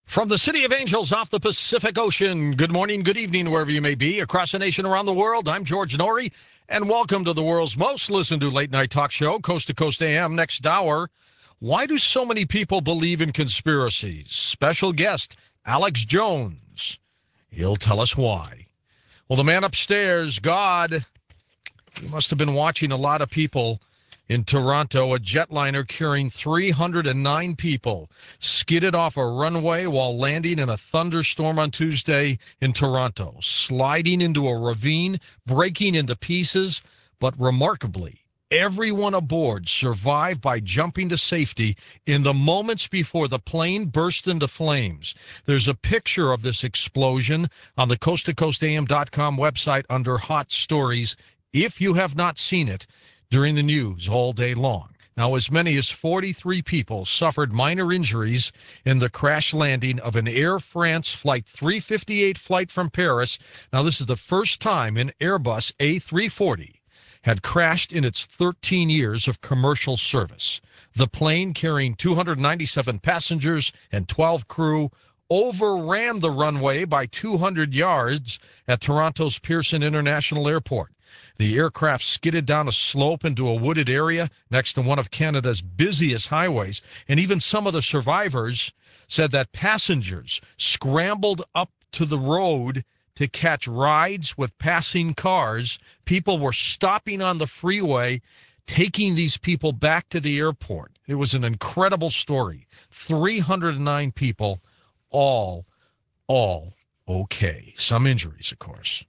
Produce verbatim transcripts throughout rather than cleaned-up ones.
From the City of Angels off the Pacific Ocean, good morning, good evening, wherever you may be, across the nation, around the world. I'm George Norrie, and welcome to the world's most listened to late-night talk show, Coast to Coast A M. Next hour, why do so many people believe in conspiracies? Special guest, Alex Jones. He'll tell us why. Well, the man upstairs, God, he must have been watching a lot of people in Toronto. A jetliner carrying three hundred nine people skidded off a runway while landing in a thunderstorm on Tuesday in Toronto, sliding into a ravine, breaking into pieces, but remarkably, everyone aboard survived by jumping to safety in the moments before the plane burst into flames. There's a picture of this explosion on the coast to coast A M dot com website under Hot Stories, if you have not seen it, during the news all day long. Now, as many as forty-three people suffered minor injuries in the crash landing of an Air France Flight three fifty-eight flight from Paris. Now, this is the first time an Airbus A three forty had crashed in its thirteen years of commercial service. The plane, carrying two hundred ninety-seven passengers and twelve crew, overran the runway by two hundred yards at Toronto's Pearson International Airport. The aircraft skidded down a slope into a wooded area next to one of Canada's busiest highways, and even some of the survivors said that passengers scrambled up to the road to catch rides with passing cars. People were stopping on the freeway, taking these people back to the airport. It was an incredible story. three hundred nine people, all, all okay. Some injuries, of course.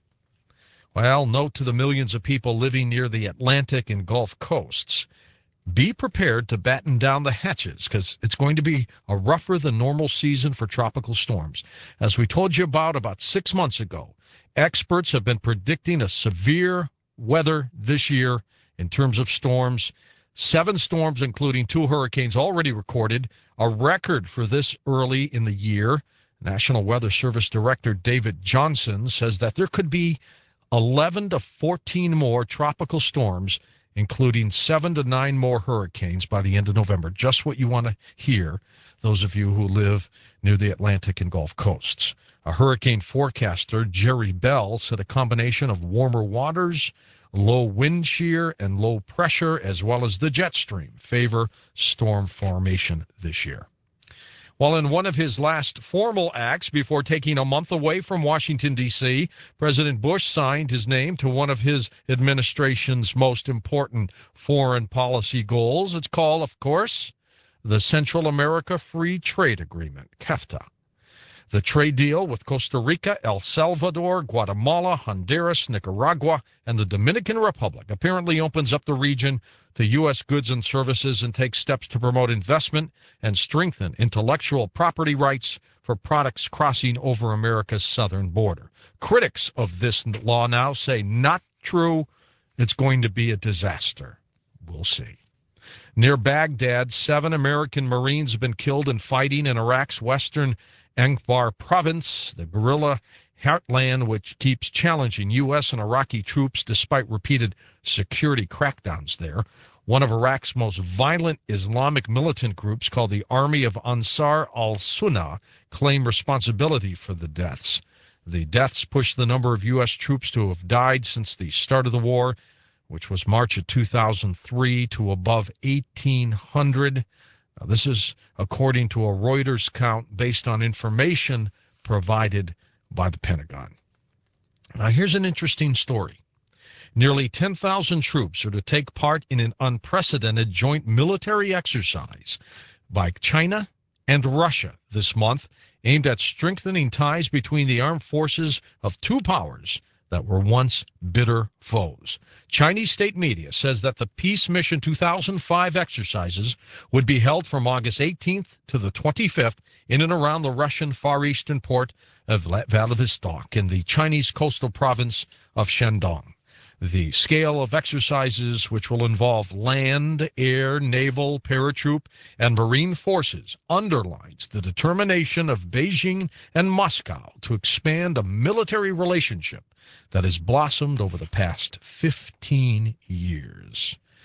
Well, note to the millions of people living near the Atlantic and Gulf coasts, be prepared to batten down the hatches because it's going to be a rougher than normal season for tropical storms. As we told you about about six months ago, experts have been predicting a severe weather this year in terms of storms. Seven storms, including two hurricanes, already recorded, a record for this early in the year. National Weather Service Director David Johnson says that there could be eleven to fourteen more tropical storms, including seven to nine more hurricanes by the end of November. Just what you want to hear, those of you who live near the Atlantic and Gulf coasts. A hurricane forecaster, Jerry Bell, said a combination of warmer waters, low wind shear, and low pressure, as well as the jet stream, favor storm formation this year. While in one of his last formal acts before taking a month away from Washington, D C, President Bush signed his name to one of his administration's most important foreign policy goals. It's called, of course, the Central America Free Trade Agreement, CAFTA. The trade deal with Costa Rica, El Salvador, Guatemala, Honduras, Nicaragua, and the Dominican Republic apparently opens up the region to U S goods and services and takes steps to promote investment and strengthen intellectual property rights for products crossing over America's southern border. Critics of this law now say not true. It's going to be a disaster. We'll see. Near Baghdad, seven American Marines have been killed in fighting in Iraq's western Anbar province, the guerrilla heartland which keeps challenging U S and Iraqi troops despite repeated security crackdowns there. One of Iraq's most violent Islamic militant groups, called the Army of Ansar al-Sunnah, claim responsibility for the deaths. The deaths push the number of U S troops to have died since the start of the war, which was March of two thousand three, to above eighteen hundred. Now, this is according to a Reuters count based on information provided by the Pentagon. Now, here's an interesting story. Nearly ten thousand troops are to take part in an unprecedented joint military exercise by China and Russia this month, aimed at strengthening ties between the armed forces of two powers that were once bitter foes. Chinese state media says that the Peace Mission two thousand five exercises would be held from August eighteenth to the twenty-fifth in and around the Russian Far Eastern port of Vladivostok in the Chinese coastal province of Shandong. The scale of exercises, which will involve land, air, naval, paratroop, and marine forces, underlines the determination of Beijing and Moscow to expand a military relationship that has blossomed over the past fifteen years.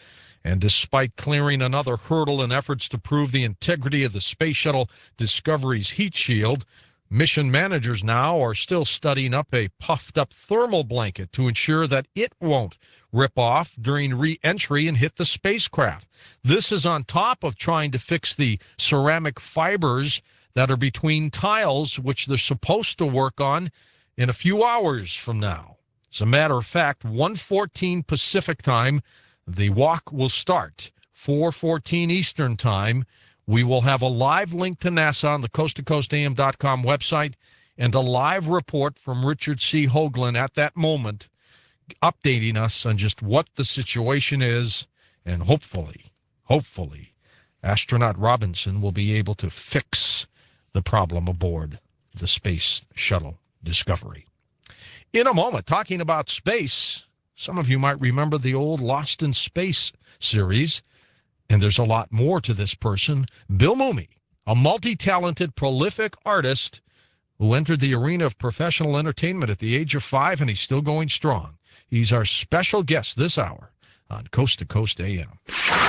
And despite clearing another hurdle in efforts to prove the integrity of the Space Shuttle Discovery's heat shield, mission managers now are still studying up a puffed-up thermal blanket to ensure that it won't rip off during re-entry and hit the spacecraft. This is on top of trying to fix the ceramic fibers that are between tiles, which they're supposed to work on in a few hours from now. As a matter of fact, one fourteen Pacific time, the walk will start. four fourteen Eastern time. We will have a live link to NASA on the coast to coast A M dot com website and a live report from Richard C. Hoagland at that moment, updating us on just what the situation is, and hopefully, hopefully, astronaut Robinson will be able to fix the problem aboard the Space Shuttle Discovery. In a moment, talking about space, some of you might remember the old Lost in Space series, and there's a lot more to this person. Bill Mumy, a multi-talented, prolific artist who entered the arena of professional entertainment at the age of five, and he's still going strong. He's our special guest this hour on Coast to Coast A M.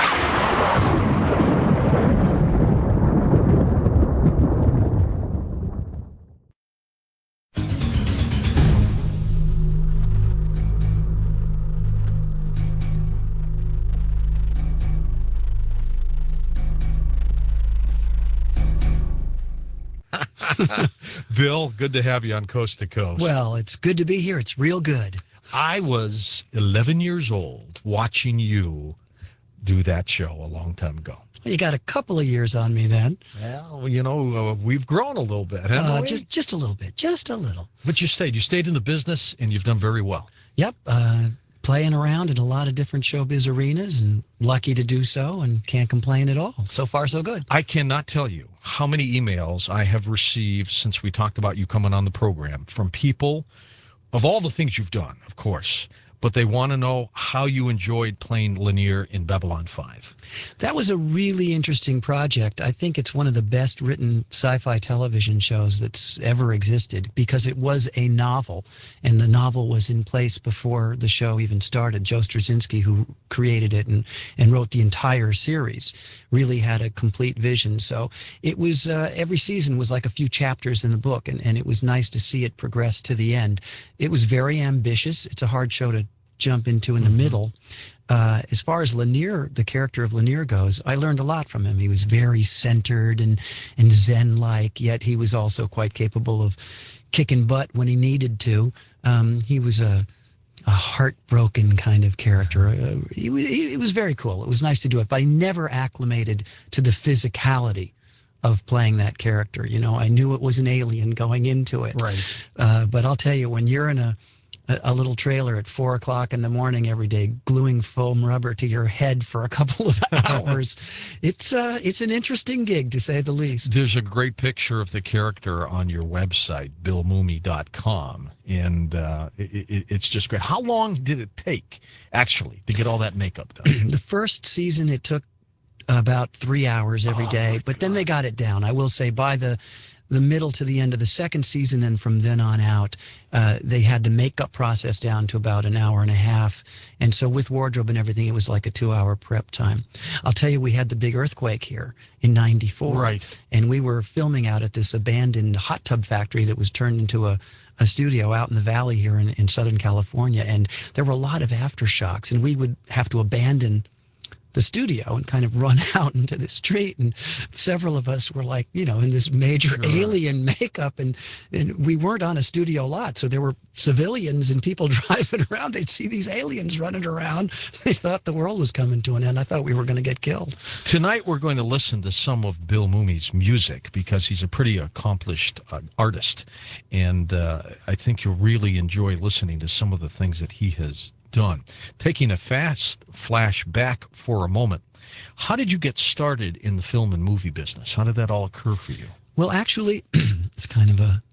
Bill, good to have you on Coast to Coast. Well, it's good to be here. It's real good. I was eleven years old watching you do that show a long time ago. You got a couple of years on me then. Well, you know, uh, we've grown a little bit, haven't Uh, we? just, just a little bit. Just a little. But you stayed. You stayed in the business, and you've done very well. Yep. Uh, playing around in a lot of different showbiz arenas, and lucky to do so, and can't complain at all. So far, so good. I cannot tell you how many emails I have received since we talked about you coming on the program from people of all the things you've done, of course, but they want to know how you enjoyed playing Lanier in Babylon five. That was a really interesting project. I think it's one of the best written sci-fi television shows that's ever existed because it was a novel, and the novel was in place before the show even started. Joe Straczynski, who created it and, and wrote the entire series, really had a complete vision. So it was, uh, every season was like a few chapters in the book, and, and it was nice to see it progress to the end. It was very ambitious. It's a hard show to jump into in the mm-hmm. middle. Uh, as far as Lanier, the character of Lanier goes, I learned a lot from him. He was very centered and, and Zen-like, yet he was also quite capable of kicking butt when he needed to. Um, he was a, a heartbroken kind of character. Uh, he, he, it was very cool. It was nice to do it, but I never acclimated to the physicality of playing that character. You know, I knew it was an alien going into it. Right. Uh, but I'll tell you, when you're in a a little trailer at four o'clock in the morning every day, gluing foam rubber to your head for a couple of hours, it's uh, it's an interesting gig, to say the least. There's a great picture of the character on your website, bill mumy dot com, and uh, it, it, it's just great. How long did it take, actually, to get all that makeup done? The first season, it took about three hours every oh day, but God. Then they got it down. I will say, by the the middle to the end of the second season, and from then on out, uh, they had the makeup process down to about an hour and a half. And so with wardrobe and everything, it was like a two-hour prep time. I'll tell you, we had the big earthquake here in ninety-four. Right. And we were filming out at this abandoned hot tub factory that was turned into a, a studio out in the valley here in, in Southern California. And there were a lot of aftershocks, and we would have to abandon the studio and kind of run out into the street, and several of us were like, you know, in this major sure. alien makeup, and and we weren't on a studio lot, so there were civilians and people driving around. They'd see these aliens running around. They thought the world was coming to an end. I thought we were going to get killed. Tonight we're going to listen to some of Bill Mumy's music because he's a pretty accomplished uh, artist, and uh, I think you'll really enjoy listening to some of the things that he has done. Taking a fast flash back for a moment, how did you get started in the film and movie business? How did that all occur for you? Well, actually, it's kind of a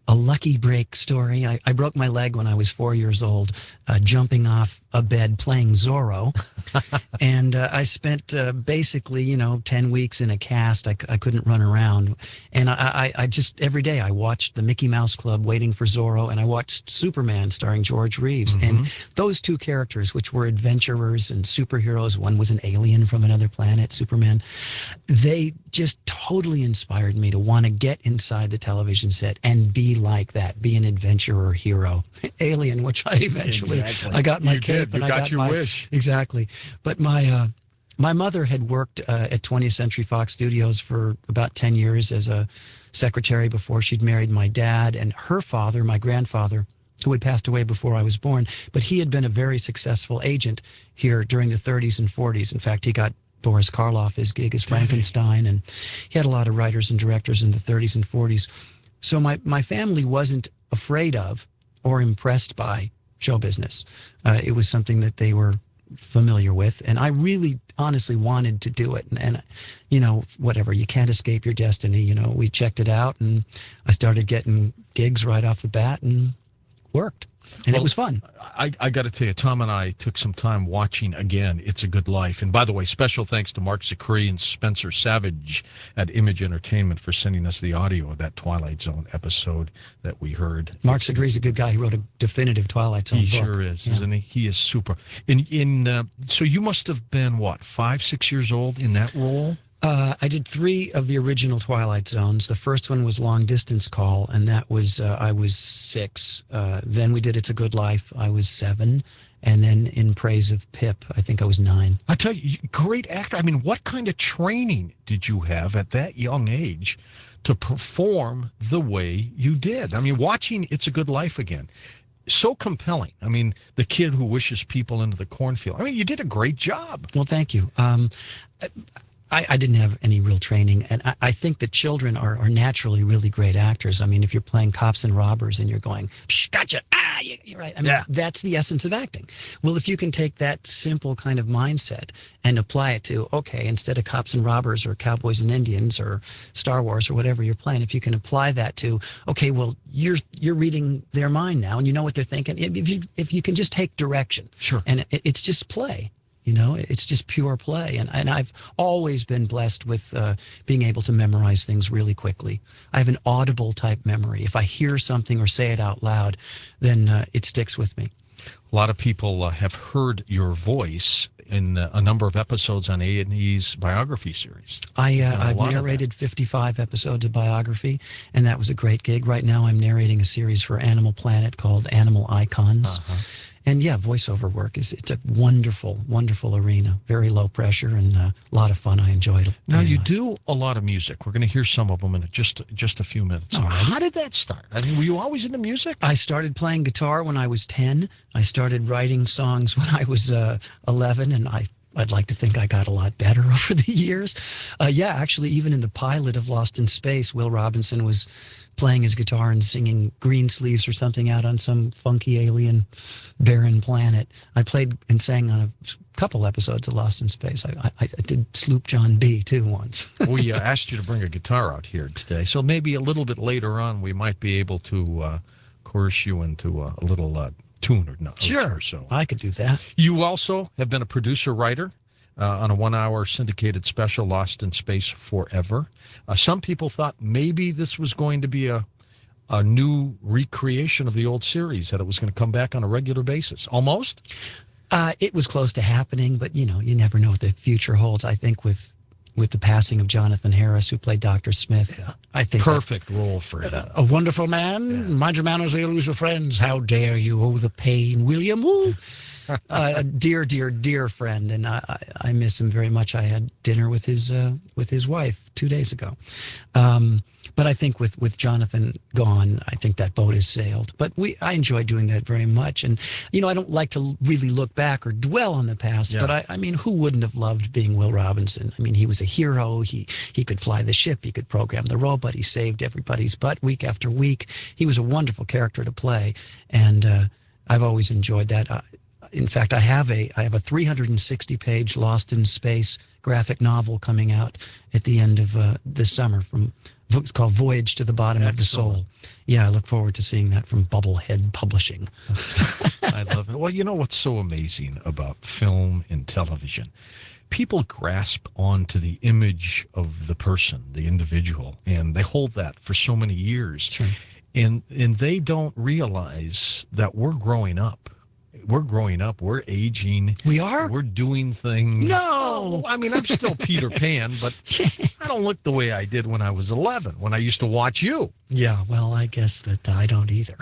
a lucky break story. I, I broke my leg when I was four years old, uh, jumping off a bed playing Zorro. and uh, I spent uh, basically, you know, ten weeks in a cast. I, I couldn't run around. And I, I, I just, every day I watched the Mickey Mouse Club waiting for Zorro, and I watched Superman starring George Reeves. Mm-hmm. And those two characters, which were adventurers and superheroes, one was an alien from another planet, Superman, they just totally inspired me to want to get inside the television set and be like that, be an adventurer hero. Alien, which I eventually, Exactly. I got my You cape did. You and I got got your my, wish. exactly. But my, uh, my mother had worked uh, at twentieth Century Fox Studios for about ten years as a secretary before she'd married my dad, and her father, my grandfather, who had passed away before I was born, but he had been a very successful agent here during the thirties and forties. In fact, he got Boris Karloff his gig as Frankenstein, and he had a lot of writers and directors in the thirties and forties. So my, my family wasn't afraid of or impressed by show business. Uh, it was something that they were familiar with, and I really honestly wanted to do it. And, and you know, whatever, you can't escape your destiny. You know, we checked it out, and I started getting gigs right off the bat, and worked. And Well, it was fun. I, I got to tell you, Tom and I took some time watching again It's a Good Life. And by the way, special thanks to Mark Zicree and Spencer Savage at Image Entertainment for sending us the audio of that Twilight Zone episode that we heard. Mark Zagree's a good guy. He wrote a definitive Twilight Zone He book. sure is, Yeah. isn't he? He is super. In in uh, so you must have been what, five, six years old in that role? Uh, I did three of the original Twilight Zones. The first one was Long Distance Call, and that was, uh, I was six. Uh, then we did It's a Good Life. I was seven. And then In Praise of Pip, I think I was nine. I tell you, great actor. I mean, what kind of training did you have at that young age to perform the way you did? I mean, watching It's a Good Life again, so compelling. I mean, the kid who wishes people into the cornfield. I mean, you did a great job. Well, thank you. Um, I, I didn't have any real training, and I, I think that children are, are naturally really great actors. I mean, if you're playing cops and robbers and you're going, Psh, gotcha, ah, you, you're right. I mean, Yeah. that's the essence of acting. Well, if you can take that simple kind of mindset and apply it to, okay, instead of cops and robbers or cowboys and Indians or Star Wars or whatever you're playing, if you can apply that to, okay, well, you're you're reading their mind now and you know what they're thinking. If you if you can just take direction, Sure. and it, it's just play. You know, it's just pure play. And, and I've always been blessed with uh, being able to memorize things really quickly. I have an audible type memory. If I hear something or say it out loud, then uh, it sticks with me. A lot of people uh, have heard your voice in uh, a number of episodes on A and E's biography series. I, You've uh, done a I've lot of that. narrated fifty-five episodes of biography, and that was a great gig. Right now I'm narrating a series for Animal Planet called Animal Icons. Uh-huh. And yeah, voiceover work is it's a wonderful, wonderful arena. Very low pressure and uh, a lot of fun. I enjoyed it. Now, very you much. do a lot of music. We're going to hear some of them in just just a few minutes. All right. How did that start? I mean, were you always into music? I started playing guitar when I was ten. I started writing songs when I was uh, eleven, and I, I'd like to think I got a lot better over the years. Uh, yeah, actually, even in the pilot of Lost in Space, Will Robinson was playing his guitar and singing Green Sleeves or something out on some funky alien barren planet. I played and sang on a couple episodes of Lost in Space. I, I, I did Sloop John B. too once. We uh, asked you to bring a guitar out here today, so maybe a little bit later on we might be able to uh, coerce you into uh, a little uh, tune or not. Sure, Or so. I could do that. You also have been a producer-writer uh, on a one-hour syndicated special, Lost in Space Forever. Uh, some people thought maybe this was going to be a a new recreation of the old series, that it was going to come back on a regular basis. Almost? Uh, it was close to happening, but you know, you never know what the future holds. I think with with the passing of Jonathan Harris, who played Doctor Smith, Yeah. I think that- Perfect role for him. a wonderful man. Yeah. Mind your manners or you'll lose your friends. How dare you? Oh, the pain, William. Woo. uh, a dear, dear, dear friend, and I, I, I miss him very much. I had dinner with his uh, with his wife two days ago. Um, but I think with, with Jonathan gone, I think that boat has sailed. But we I enjoy doing that very much. And, you know, I don't like to really look back or dwell on the past. Yeah. But, I, I mean, who wouldn't have loved being Will Robinson? I mean, he was a hero. He, he could fly the ship. He could program the robot. He saved everybody's butt week after week. He was a wonderful character to play. And uh, I've always enjoyed that. Uh, in fact, I have a I have a three hundred sixty page Lost in Space graphic novel coming out at the end of uh, this summer from It's called Voyage to the Bottom of the Excellent. Soul. Yeah, I look forward to seeing that from Bubblehead Publishing. I love it. Well, you know what's so amazing about film and television? People grasp onto the image of the person, the individual, and they hold that for so many years. Sure. And and they don't realize that we're growing up. We're growing up. We're aging. We are? We're doing things. No! I mean, I'm still Peter Pan, but I don't look the way I did when I was eleven, when I used to watch you. Yeah, well, I guess that I don't either.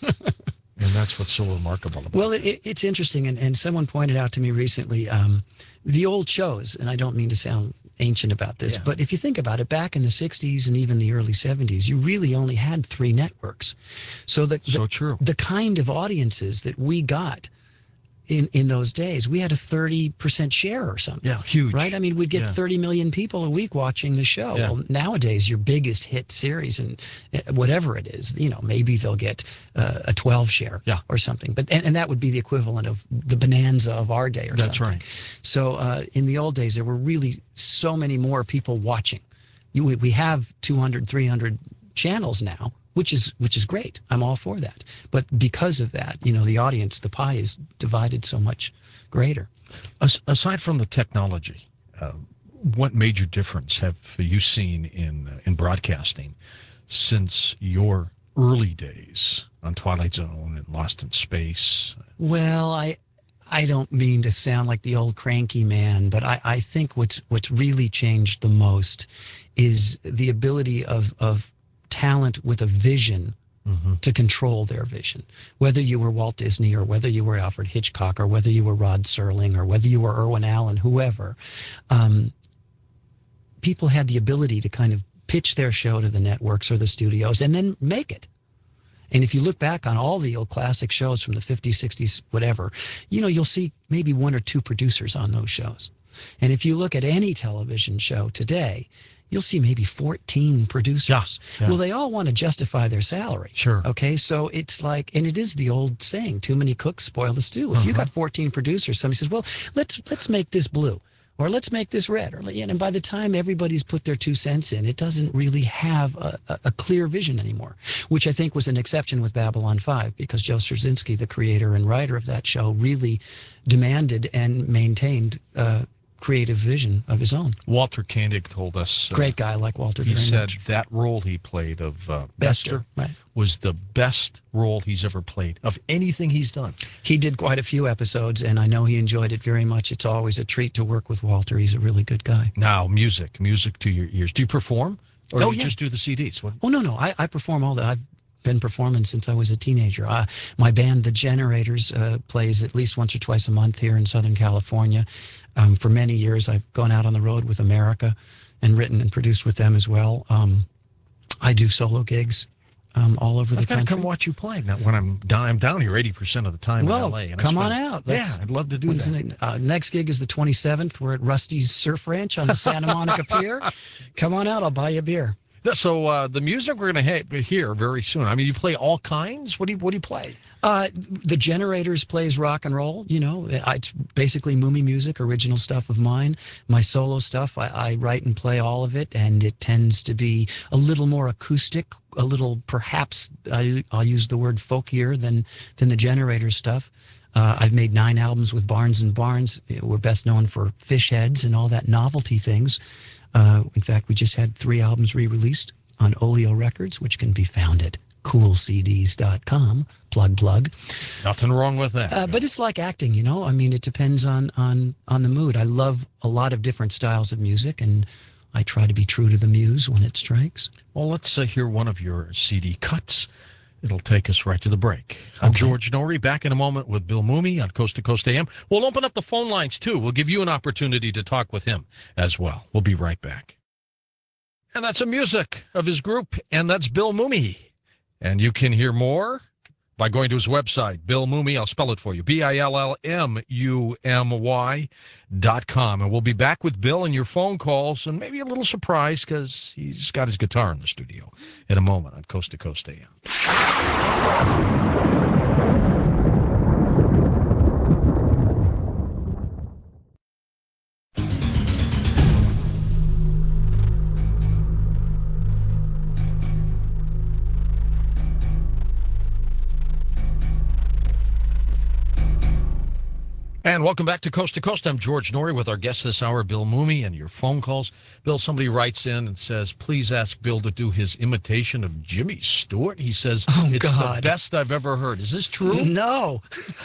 And that's what's so remarkable about it. Well, it, it's interesting, and, and someone pointed out to me recently, um, the old shows, and I don't mean to sound ancient about this, Yeah. but if you think about it, back in the sixties and even the early seventies, you really only had three networks. So the, So the, true. the kind of audiences that we got in, in those days, we had a thirty percent share or something. Yeah, huge. Right? I mean, we'd get Yeah. thirty million people a week watching the show. Yeah. Well, nowadays, your biggest hit series and uh, whatever it is, you know, maybe they'll get uh, a twelve share Yeah. or something. But and, and that would be the equivalent of the bonanza of our day or That's something. right. So uh, in the old days, there were really so many more people watching. You, we, we have two hundred, three hundred channels now, which is which is great. I'm all for that. But because of that, you know, the audience, the pie is divided so much greater. As, aside from the technology, uh, what major difference have you seen in uh, in broadcasting since your early days on Twilight Zone and Lost in Space? Well, I I don't mean to sound like the old cranky man, but I, I think what's what's really changed the most is the ability of of talent with a vision Mm-hmm. to control their vision. Whether you were Walt Disney or whether you were Alfred Hitchcock or whether you were Rod Serling or whether you were Irwin Allen, whoever, um, people had the ability to kind of pitch their show to the networks or the studios and then make it. And if you look back on all the old classic shows from the fifties, sixties, whatever, you know, you'll see maybe one or two producers on those shows. And if you look at any television show today, you'll see maybe fourteen producers. Yeah, yeah. Well, they all want to justify their salary. Sure. Okay, so it's like, and it is the old saying, too many cooks spoil the stew. If you Uh-huh. got fourteen producers, somebody says, well, let's let's make this blue. Or let's make this red. Or, and by the time everybody's put their two cents in, it doesn't really have a, a, a clear vision anymore, which I think was an exception with Babylon five, because Joe Straczynski, the creator and writer of that show, really demanded and maintained uh, creative vision of his own. Walter Koenig told us. Uh, Great guy, like Walter He very said much. that role he played of uh, Bester, Bester right. was the best role he's ever played of anything he's done. He did quite a few episodes, and I know he enjoyed it very much. It's always a treat to work with Walter. He's a really good guy. Now, music, music to your ears. Do you perform, or Oh, do you yeah. just do the C Ds? What? Oh, no, no. I, I perform all that. I've been performing since I was a teenager. Uh, my band, The Generators, uh, plays at least once or twice a month here in Southern California. Um, for many years, I've gone out on the road with America and written and produced with them as well. Um, I do solo gigs um, all over the I've got to country. come watch you play. Now, when I'm down, I'm down here eighty percent of the time Well, in L A. and I come on spend- out. Yeah, Let's- I'd love to do When's that. the- uh, next gig is the twenty-seventh. We're at Rusty's Surf Ranch on the Santa Monica Pier. Come on out. I'll buy you a beer. So uh, the music we're going to ha- hear very soon. I mean, you play all kinds. What do you What do you play? Uh, the Generators plays rock and roll. You know, it's basically Moomy music, original stuff of mine. My solo stuff, I, I write and play all of it, and it tends to be a little more acoustic, a little perhaps I, I'll use the word folkier than than the Generators stuff. Uh, I've made nine albums with Barnes and Barnes. We're best known for Fish Heads and all that novelty things. Uh, in fact, we just had three albums re-released on Oleo Records, which can be found at cool c ds dot com. Plug, plug. Nothing wrong with that. Uh, but it's like acting, you know. I mean, it depends on, on, on the mood. I love a lot of different styles of music, and I try to be true to the muse when it strikes. Well, let's uh, hear one of your C D cuts. It'll take us right to the break. I'm Okay. George Norrie, back in a moment with Bill Moomy on Coast to Coast A M. We'll open up the phone lines, too. We'll give you an opportunity to talk with him as well. We'll be right back. And that's the music of his group, and that's Bill Moomy. And you can hear more by going to his website, Bill Moomy. I'll spell it for you, B I L L M U M Y dot com. And we'll be back with Bill and your phone calls, and maybe a little surprise because he's got his guitar in the studio in a moment on Coast to Coast A M. And welcome back to Coast to Coast. I'm George Norrie with our guest this hour, Bill Mooney, and your phone calls. Bill, somebody writes in and says, please ask Bill to do his imitation of Jimmy Stewart. He says, oh, it's God. the best I've ever heard. Is this true? No.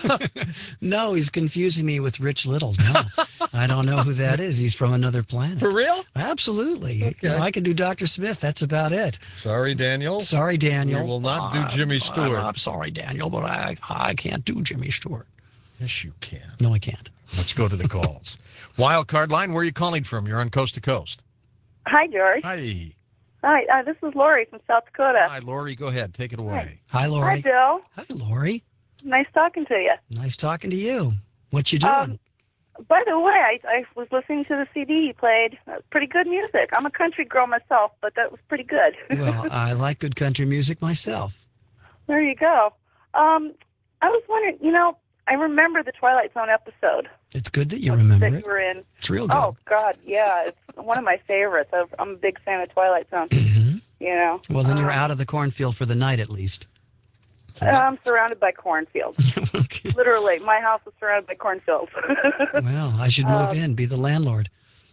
No, he's confusing me with Rich Little. No, I don't know who that is. He's from another planet. For real? Absolutely. Okay. You know, I can do Doctor Smith. That's about it. Sorry, Daniel. Sorry, Daniel. We will not do Jimmy Stewart. I'm, I'm sorry, Daniel, but I, I can't do Jimmy Stewart. Yes, you can. No, I can't. Let's go to the calls. Wild card line, where are you calling from? You're on Coast to Coast. Hi, George. Hi. Hi, uh, this is Lori from South Dakota. Hi, Lori. Go ahead. Take it away. Hi, Lori. Hi, Bill. Hi, Lori. Nice talking to you. Nice talking to you. What you doing? Um, by the way, I, I was listening to the C D you played. Uh, pretty good music. I'm a country girl myself, but that was pretty good. Well, I like good country music myself. There you go. Um, I was wondering, you know, I remember the Twilight Zone episode. It's good that you remember that it. you were in. It's real good. Oh, God, yeah. It's one of my favorites. I've- I'm a big fan of Twilight Zone, hmm you know. Well, then you're Um, out of the cornfield for the night, at least. I'm surrounded by cornfields. Okay. Literally, my house is surrounded by cornfields. Well, I should move Um, in, be the landlord.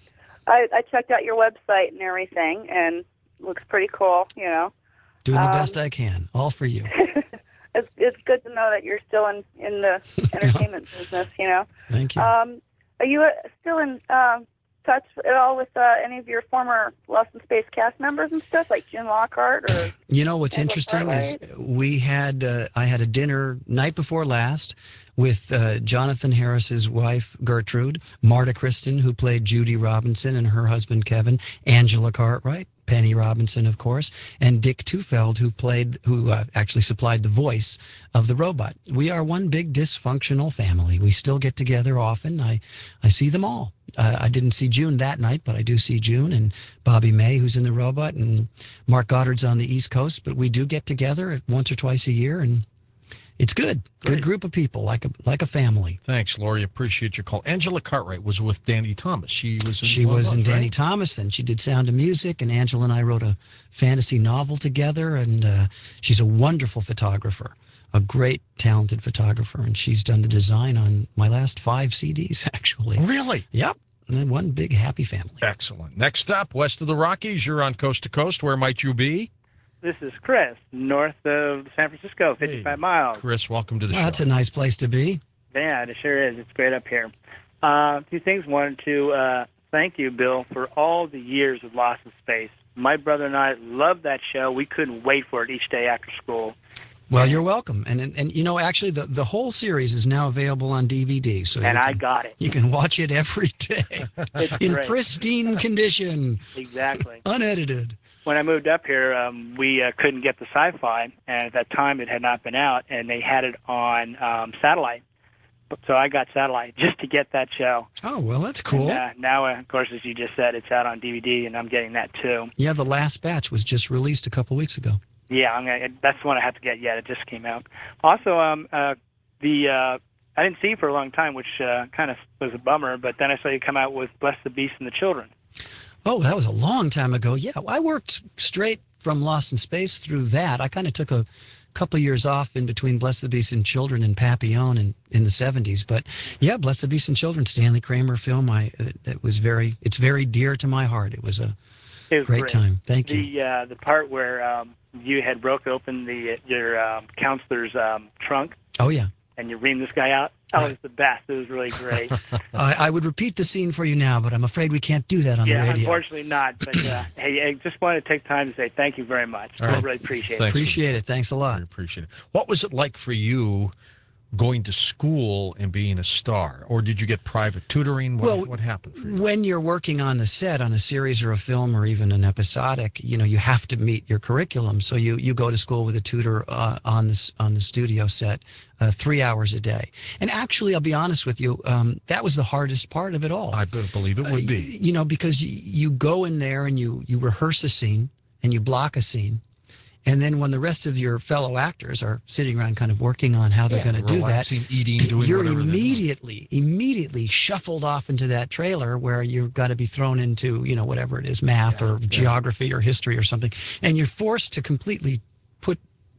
I, I checked out your website and everything, and it looks pretty cool, you know. Doing the um, best I can. All for you. It's it's good to know that you're still in, in the entertainment business, you know. Thank you. Um, are you uh, still in uh, touch at all with uh, any of your former Lost in Space cast members and stuff, like Jim Lockhart or? You know what's Angela interesting is Cartwright? we had uh, I had a dinner night before last with uh, Jonathan Harris's wife Gertrude, Marta Kristen, who played Judy Robinson, and her husband Kevin, Angela Cartwright, Penny Robinson, of course, and Dick Tufeld, who played, who uh, actually supplied the voice of the robot. We are one big dysfunctional family. We still get together often. I, I see them all. Uh, I didn't see June that night, but I do see June and Bobby May, who's in the robot, and Mark Goddard's on the East Coast. But we do get together once or twice a year, and it's good. Great. Good group of people, like a like a family. Thanks, Lori. Appreciate your call. Angela Cartwright was with Danny Thomas. She was in She one of was in those, Danny right? Thomas, then she did Sound of Music, and Angela and I wrote a fantasy novel together, and uh, she's a wonderful photographer, a great, talented photographer, and she's done the design on my last five C Ds, actually. Really? Yep, and then one big happy family. Excellent. Next up, west of the Rockies, you're on Coast to Coast. Where might you be? This is Chris, north of San Francisco, fifty-five Hey. miles. Chris, welcome to the Well, show. that's a nice place to be. Yeah, it sure is. It's great up here. Uh, two things. Wanted to uh, thank you, Bill, for all the years of Lost in Space. My brother and I loved that show. We couldn't wait for it each day after school. Well, you're welcome. And, and, and you know, actually, the, the whole series is now available on D V D. So And you I can, got it. you can watch it every day It's in great. pristine condition, Exactly. unedited. When I moved up here, um, we uh, couldn't get the sci-fi, and at that time it had not been out, and they had it on um, satellite. So I got satellite just to get that show. Oh, well, that's cool. And, uh, now, uh, of course, as you just said, it's out on D V D, and I'm getting that too. Yeah, the last batch was just released a couple weeks ago. Yeah, I'm gonna, that's the one I have to get yet. It just came out. Also, um, uh, the uh, I didn't see you for a long time, which uh, kind of was a bummer. But then I saw you come out with "Bless the Beast and the Children." Oh, that was a long time ago. Yeah, I worked straight from Lost in Space through that. I kind of took a couple of years off in between Bless the Beast and Children and Papillon in, in the seventies. But yeah, Bless the Beast and Children, Stanley Kramer film. I uh, that was very. It's very dear to my heart. It was a It was great, great. time. Thank you. The uh, the part where um, you had broke open the your um, counselor's um, trunk Oh yeah. and you reamed this guy out. That Right. was the best. It was really great. I, I would repeat the scene for you now, but I'm afraid we can't do that on yeah, the radio. unfortunately not. But uh, hey, I just wanted to take time to say thank you very much. All I right. really appreciate Thanks. it. Appreciate it. Thanks a I lot. appreciate it. What was it like for you going to school and being a star? Or did you get private tutoring? What, Well, what happened for you? When you're working on the set on a series or a film or even an episodic, you know, you have to meet your curriculum. So you, you go to school with a tutor uh, on this on the studio set uh, three hours a day. And actually, I'll be honest with you, um, that was the hardest part of it all. I believe it would Uh, be. You know, because you, you go in there and you, you rehearse a scene and you block a scene. And then when the rest of your fellow actors are sitting around kind of working on how they're Yeah, going to do that, relaxing, eating, doing you're whatever they want. immediately, immediately shuffled off into that trailer where you've got to be thrown into, you know, whatever it is, math Yeah, or yeah. geography or history or something. And you're forced to completely put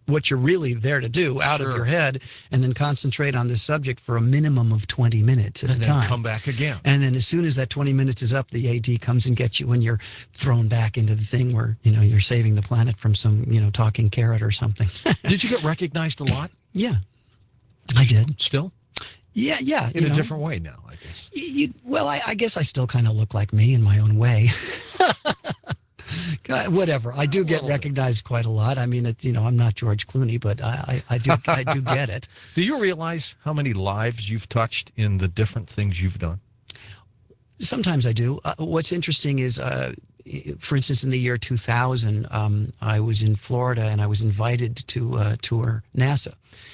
what you're really there to do out Sure. of your head, and then concentrate on this subject for a minimum of twenty minutes at And a then time. come back again. And then as soon as that twenty minutes is up, the A D comes and gets you, and you're thrown back into the thing where, you know, you're saving the planet from some, you know, talking carrot or something. Did you get recognized a lot? Yeah, I did. Still? Yeah, yeah. In you a know. different way now, I guess. You, well, I, I guess I still kind of look like me in my own way. God, whatever. I do get recognized quite a lot. I mean, it, you know, I'm not George Clooney, but I, I, I do I do get it. Do you realize how many lives you've touched in the different things you've done? Sometimes I do. Uh, what's interesting is, uh, for instance, in the year two thousand, um, I was in Florida and I was invited to uh, tour NASA.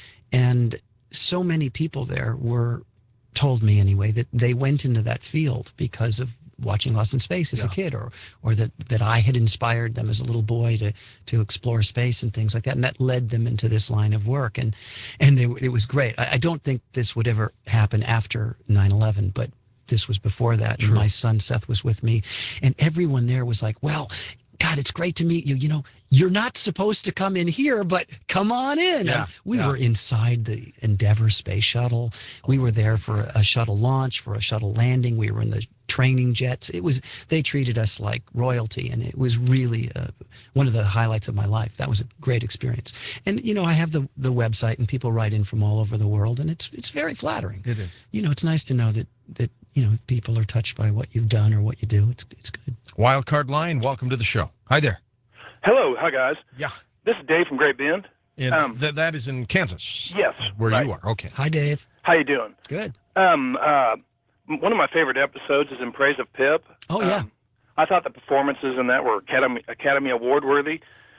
And so many people there were, told me anyway, that they went into that field because of watching Lost in Space as Yeah. a kid, or or that, that I had inspired them as a little boy to to explore space and things like that, and that led them into this line of work, and and they, it was great. I, I don't think this would ever happen after nine eleven, but this was before that. True. And my son Seth was with me, and everyone there was like, well, God, it's great to meet you. You know, you're not supposed to come in here, but come on in. Yeah, And we yeah. were inside the Endeavour space shuttle. We were there for a shuttle launch, for a shuttle landing. We were in the training jets. It was, they treated us like royalty, and it was really uh, one of the highlights of my life. That was a great experience. And, you know, I have the, the website, and people write in from all over the world, and it's it's very flattering. It is. You know, it's nice to know that, that you know, people are touched by what you've done or what you do. It's it's good. Wildcard Line, welcome to the show. Hi there. Hello, hi guys. Yeah. This is Dave from Great Bend. And Um, th- that is in Kansas. Yes, Where right. you are. Okay. Hi, Dave. How you doing? Good. Um, uh, one of my favorite episodes is In Praise of Pip. Oh, yeah. Um, I thought the performances in that were Academy Academy Award worthy.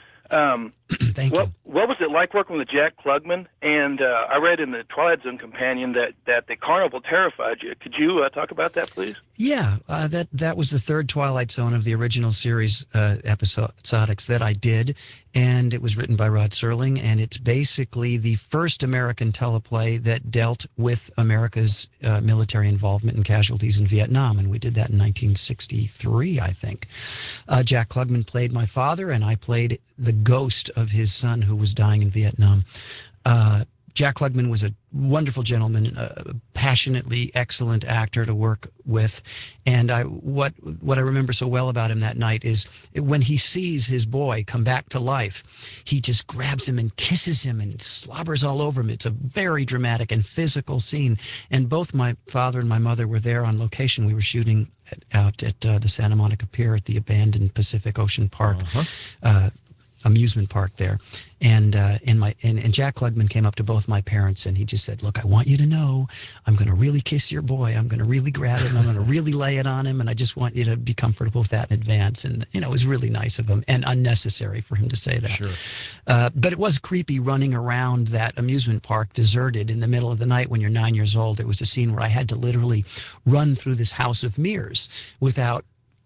Um, Thank what you. what was it like working with Jack Klugman? And uh, I read in the Twilight Zone Companion that, that the carnival terrified you. Could you uh, talk about that, please? Yeah, uh, that that was the third Twilight Zone of the original series uh, episodics that I did, and it was written by Rod Serling, and it's basically the first American teleplay that dealt with America's uh, military involvement and casualties in Vietnam, and we did that in nineteen sixty-three, I think. Uh, Jack Klugman played my father, and I played the ghost of his son who was dying in Vietnam. Uh, Jack Klugman was a wonderful gentleman, a passionately excellent actor to work with, and I what what I remember so well about him that night is when he sees his boy come back to life, he just grabs him and kisses him and slobbers all over him. It's a very dramatic and physical scene, and both my father and my mother were there on location. We were shooting at, out at uh, the Santa Monica Pier at the abandoned Pacific Ocean Park. Uh-huh. Uh, amusement park there, and uh, and my and, and Jack Klugman came up to both my parents, and he just said, "Look, I want you to know, I'm going to really kiss your boy. I'm going to really grab him. I'm going to really lay it on him, and I just want you to be comfortable with that in advance." And you know, it was really nice of him and unnecessary for him to say that. Sure. Uh, but it was creepy running around that amusement park deserted in the middle of the night when you're nine years old. It was a scene where I had to literally run through this house of mirrors without,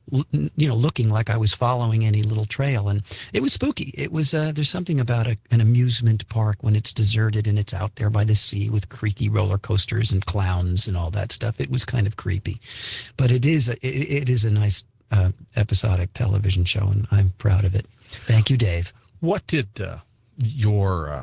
you know, looking like I was following any little trail, and it was spooky. It was uh, there's something about a, an amusement park when it's deserted and it's out there by the sea with creaky roller coasters and clowns and all that stuff. It was kind of creepy, but it is a, it, it is a nice uh, episodic television show, and I'm proud of it. Thank you, Dave. What did uh, your uh,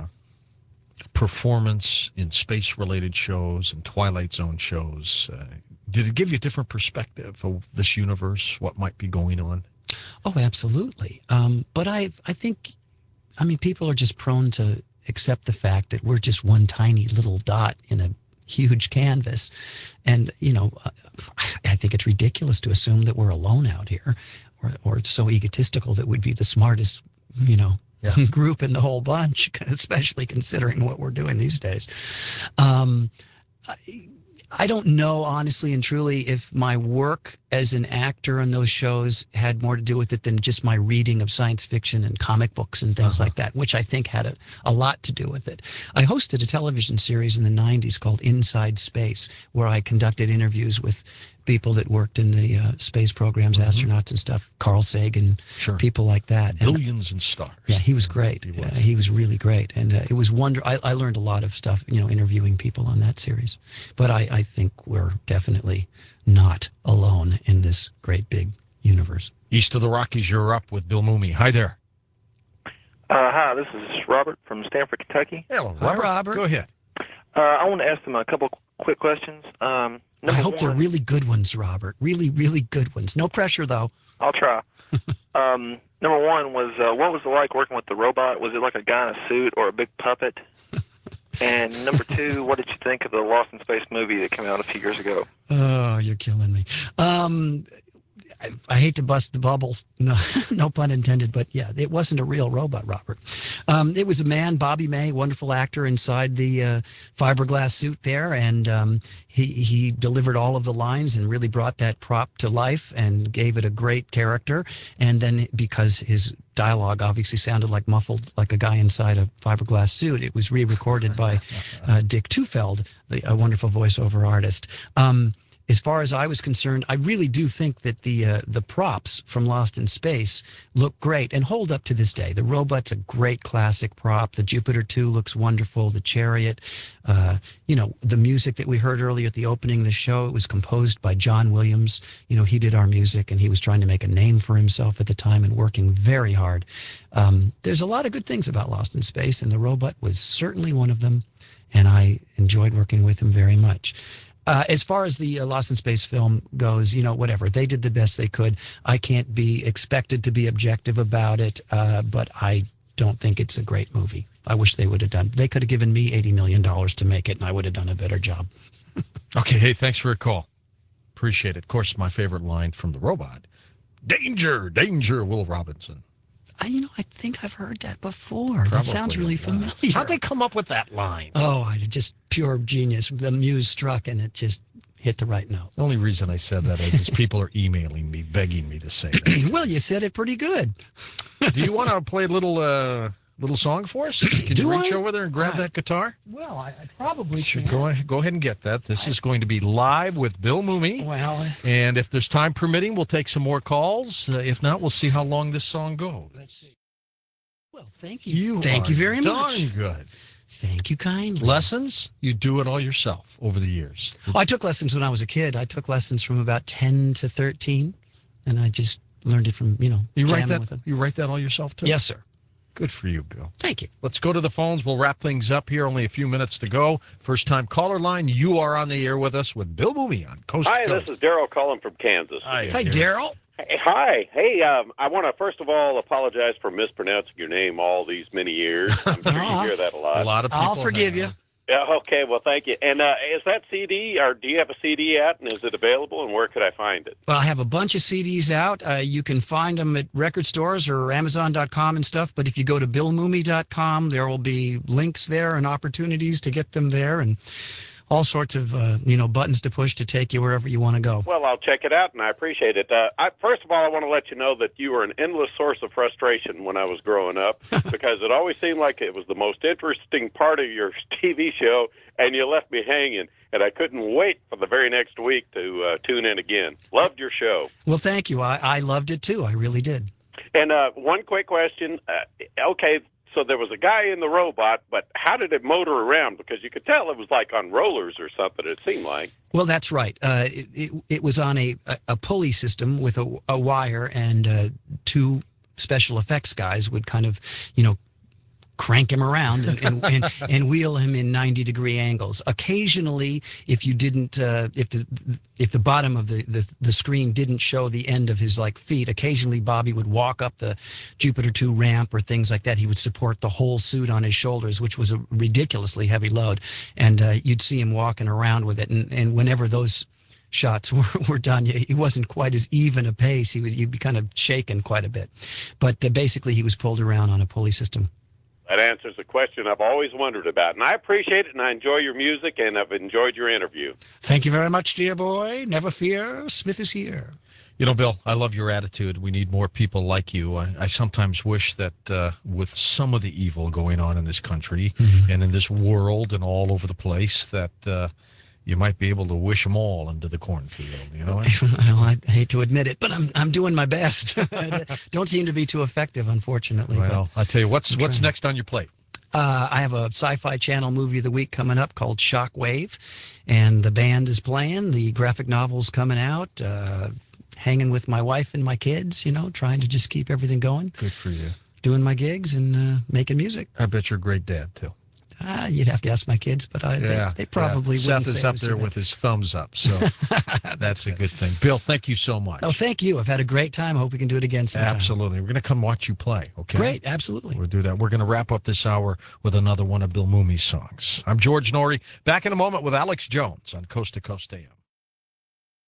performance in space-related shows and Twilight Zone shows, uh, did it give you a different perspective of this universe, what might be going on? Oh, absolutely. Um, but I, I think, I mean, people are just prone to accept the fact that we're just one tiny little dot in a huge canvas. And, you know, I think it's ridiculous to assume that we're alone out here, or, or it's so egotistical that we'd be the smartest, you know, Yeah. group in the whole bunch, especially considering what we're doing these days. Um, I, I don't know, honestly and truly, if my work as an actor on those shows had more to do with it than just my reading of science fiction and comic books and things Uh-huh. like that, which I think had a, a lot to do with it. I hosted a television series in the nineties called Inside Space, where I conducted interviews with people that worked in the uh, space programs, Mhm. astronauts and stuff, Carl Sagan, Sure. people like that. And Billions and stars. yeah, he was great. He He was. was, uh, he was really great, and uh, it was wonder. I, I learned a lot of stuff, you know, interviewing people on that series. But I, I think we're definitely not alone in this great big universe. East of the Rockies, you're up with Bill Mooney. Hi there. Uh, hi, this is Robert from Stanford, Kentucky. Hello, Hi, Robert. Robert. Go ahead. Uh, I want to ask them a couple quick questions. Um, I number hope they're one- really good ones, Robert. Really, really good ones. No pressure, though. I'll try. um, number one was, uh, what was it like working with the robot? Was it like a guy in a suit or a big puppet? And number two, what did you think of the Lost in Space movie that came out a few years ago? Oh, you're killing me. Um, I, I hate to bust the bubble. No, no pun intended. But yeah, it wasn't a real robot, Robert. Um, it was a man, Bobby May, wonderful actor inside the uh, fiberglass suit there, and um, he he delivered all of the lines and really brought that prop to life and gave it a great character. And then because his dialogue obviously sounded like muffled, like a guy inside a fiberglass suit, it was re-recorded by uh, Dick Tufeld, the, a wonderful voiceover artist. Um, As far as I was concerned, I really do think that the uh, the props from Lost in Space look great and hold up to this day. The robot's a great classic prop. The Jupiter two looks wonderful. The Chariot, uh, you know, the music that we heard earlier at the opening of the show, it was composed by John Williams. You know, he did our music, and he was trying to make a name for himself at the time and working very hard. Um, there's a lot of good things about Lost in Space, and the robot was certainly one of them, and I enjoyed working with him very much. Uh, as far as the uh, Lost in Space film goes, you know, whatever. They did the best they could. I can't be expected to be objective about it, uh, but I don't think it's a great movie. I wish they would have done. They could have given me eighty million dollars to make it, and I would have done a better job. Okay, hey, thanks for your call. Appreciate it. Of course, my favorite line from the robot, danger, danger, Will Robinson. I, you know, I think I've heard that before. That Probably sounds really not. familiar. How'd they come up with that line? Oh, I just pure genius. The muse struck, and it just hit the right note. The only reason I said that is, is people are emailing me, begging me to say that. Well, you said it pretty good. Do you want to play a little uh, little song for us? Can Do you reach I? over there and grab I- that guitar? Well, I, I probably Sure, can. go ahead, go ahead and get that. This is going to be live with Bill Mooney. Well, And if there's time permitting, we'll take some more calls. Uh, if not, we'll see how long this song goes. let's see. Well, thank you. You thank are you very darn much. good. Thank you kindly. Lessons? You do it all yourself over the years. Well, I took lessons when I was a kid. I took lessons from about ten to thirteen, and I just learned it from, you know, You write jamming with that? them. You write that all yourself too? Yes, sir. Good for you, Bill. Thank you. Let's go to the phones. We'll wrap things up here. Only a few minutes to go. First time caller line. You are on the air with us with Bill Mooney on Coast Hi, to Coast. this is Daryl calling from Kansas. Hi, Hi, Darren. Daryl. Hey, hi. Hey, um, I want to first of all apologize for mispronouncing your name all these many years. I'm sure you hear that a lot. A lot of people I'll forgive have. you. Yeah, okay, well, thank you. And uh, is that C D, or do you have a C D out, and is it available, and where could I find it? Well, I have a bunch of C Ds out. Uh, you can find them at record stores or Amazon dot com and stuff. But if you go to Bill Mooney dot com, there will be links there and opportunities to get them there, and all sorts of uh, you know buttons to push to take you wherever you want to go. Well, I'll check it out, and I appreciate it. Uh, I, first of all, I want to let you know that you were an endless source of frustration when I was growing up, because it always seemed like it was the most interesting part of your T V show, and you left me hanging, and I couldn't wait for the very next week to uh, tune in again. Loved your show. Well, thank you. I, I loved it too. I really did. And uh, one quick question. Uh, okay, so there was a guy in the robot, but how did it motor around? Because you could tell it was like on rollers or something, it seemed like. Well, that's right. Uh, it, it, it was on a, a, a pulley system with a, a wire, and uh, two special effects guys would kind of, you know, crank him around and, and, and, and wheel him in ninety degree angles. Occasionally, if you didn't, uh, if the if the bottom of the, the, the screen didn't show the end of his like feet, occasionally Bobby would walk up the Jupiter two ramp or things like that. He would support the whole suit on his shoulders, which was a ridiculously heavy load. And uh, you'd see him walking around with it. And, and whenever those shots were, were done, he wasn't quite as even a pace. He would, you'd be kind of shaken quite a bit. But uh, basically, he was pulled around on a pulley system. That answers a question I've always wondered about. And I appreciate it, and I enjoy your music, and I've enjoyed your interview. Thank you very much, dear boy. Never fear, Smith is here. You know, Bill, I love your attitude. We need more people like you. I, I sometimes wish that uh, with some of the evil going on in this country Mm-hmm. and in this world and all over the place, that uh, you might be able to wish them all into the cornfield, you know? Well, I hate to admit it, but I'm I'm doing my best. Don't seem to be too effective, unfortunately. but- Well, I tell you, what's I'm what's trying. next on your plate? Uh, I have a Sci-Fi Channel movie of the week coming up called Shockwave, and the band is playing. The graphic novel's coming out. Uh, hanging with my wife and my kids, you know, trying to just keep everything going. Good for you. doing my gigs and uh, making music. I bet you're a great dad, too. Ah, you'd have to ask my kids, but I, Yeah, they, they probably yeah. wouldn't Seth say is it up was there too bad. with his thumbs up, so that's a good thing. Bill, thank you so much. Oh, thank you. I've had a great time. I hope we can do it again sometime. Absolutely. We're going to come watch you play, okay? Great, absolutely. We'll do that. We're going to wrap up this hour with another one of Bill Mooney's songs. I'm George Norrie. Back in a moment with Alex Jones on Coast to Coast A M.